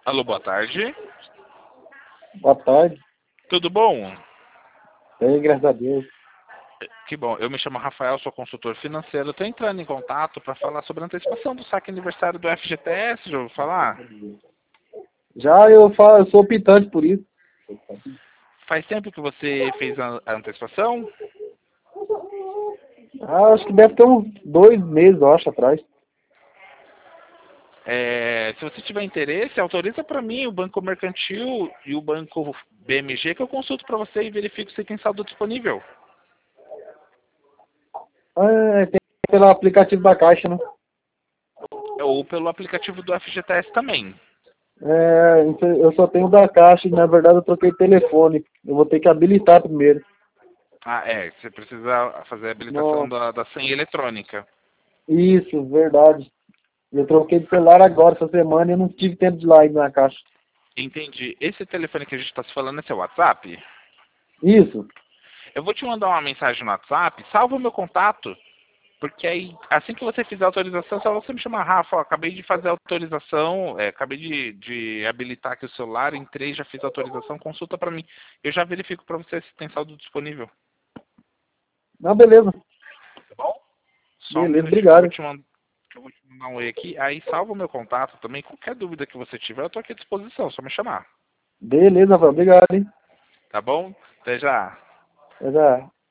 Alô, boa tarde. Boa tarde. Tudo bom? Bem, graças a Deus. Que bom. Eu me chamo Rafael, sou consultor financeiro. Estou entrando em contato para falar sobre a antecipação do saque aniversário do FGTS. Já ouviu falar? Já eu sou optante por isso. Faz tempo que você fez a antecipação? Acho que deve ter uns 2 meses, eu acho, atrás. Se você tiver interesse, autoriza para mim o Banco Mercantil e o Banco BMG que eu consulto para você e verifico se tem saldo disponível. Tem pelo aplicativo da Caixa, né? Ou pelo aplicativo do FGTS também. Eu só tenho o da Caixa e, na verdade, eu troquei telefone. Eu vou ter que habilitar primeiro. Você precisa fazer a habilitação Nossa, da senha eletrônica. isso, verdade. Eu troquei de celular agora, essa semana, e eu não tive tempo de ir lá ir na Caixa. Entendi. Esse telefone que a gente está se falando é seu WhatsApp? Isso, Eu vou te mandar uma mensagem no WhatsApp, salva o meu contato, porque aí, assim que você fizer a autorização, só você me chamar, Rafa, ó, acabei de fazer a autorização, acabei de habilitar aqui o celular, entrei, já fiz a autorização, consulta para mim. Eu já verifico para você se tem saldo disponível, não, beleza. tá bom? Só um Beleza, minutinho que obrigado. eu vou te mandar um oi aqui, aí salva o meu contato também, qualquer dúvida que você tiver, eu tô aqui à disposição, só me chamar, Beleza, Rafael, obrigado, hein? tá bom? Até já. Até já.